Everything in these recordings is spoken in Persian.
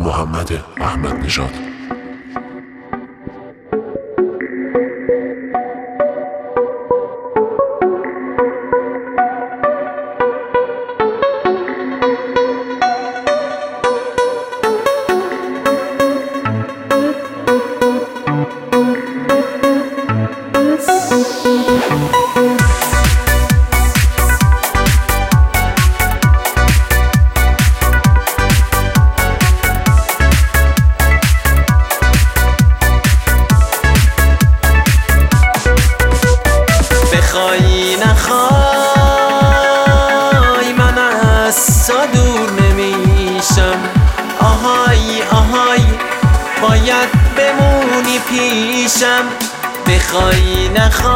محمد احمد نژاد. بخوای نخوای من از تو دور نمیشم، آهای آهای باید بمونی پیشم. بخوای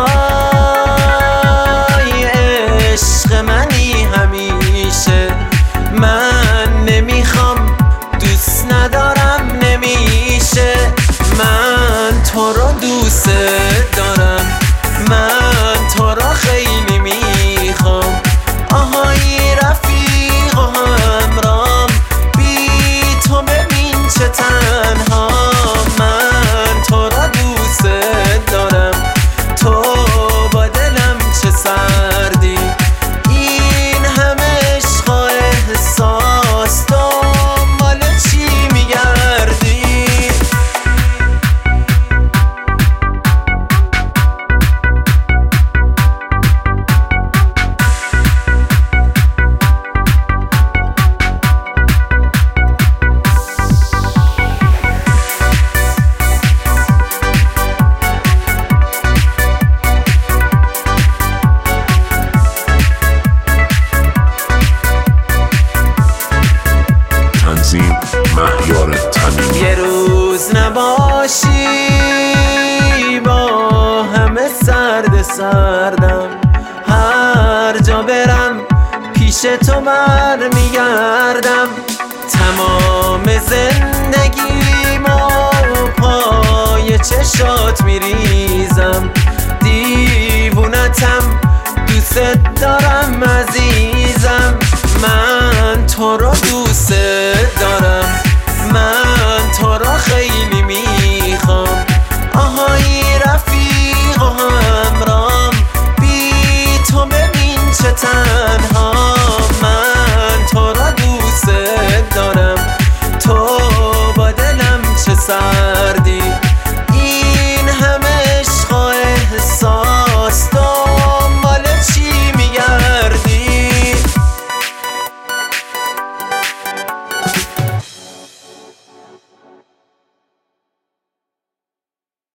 نخوای عشق منی همیشه، من نمیخوام دوست ندارم نمیشه. من تو رو دوست دارم، من تو را خیلی میخوام، آهای رفیق و همرام، بی تو ببین چه تنها. من تو را دوست دارم، تو با دلم چه سردی، این همه عشق و احساس دنبال چی میگردی؟ مهیار تمیمی. یه روز نباشی با همه سرد سردم، هر جا برم پیش تو برمیگردم. تمام زندگیمو پای چشات میریزم، دیوونتم دوست دارم عزیزم. من تو رو